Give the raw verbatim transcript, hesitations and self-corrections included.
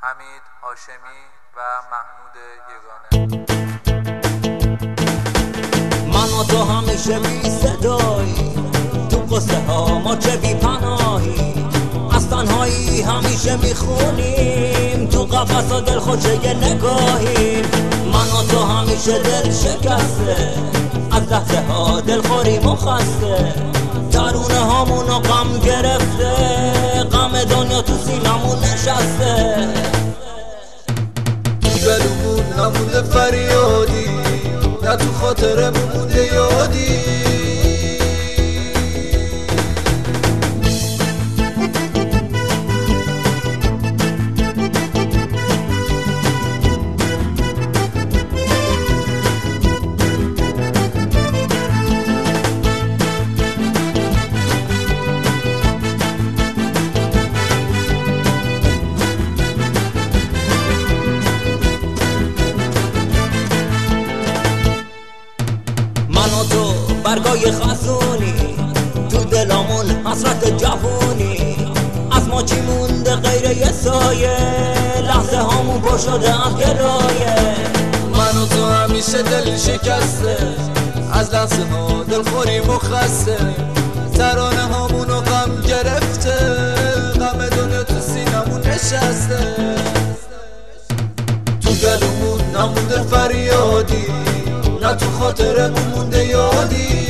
حمید هاشمی و محمود یگانه. من و تو همیشه بی صدایی، تو قصه ها ما چه بی پناهی، از تنهایی همیشه میخونیم، تو قفص و دل خوشه نگاهیم. من و تو همیشه دل شکسته، از لحظه ها دلخوریم و خسته، درونه هامونو غم گرفته، غم دنیا تو سینمون نشسته. تو گلومون نمونده فریادی، نه تو خاطرمون مونده یادی. من و تو برگای خزونی، تو دلامون حسرت جوونی، از ما چی مونده غیر یه سایه، لحظه هامون پر شده از گرایه. من و تو همیشه دل شکسته، از لحظه ها دل خوریم و خسته، ترانه هامونو غم گرفته، غم دنیا تو سینمون نشسته. تو گلومون نمونده فریادی، نه تو خاطرمون مونده یادی.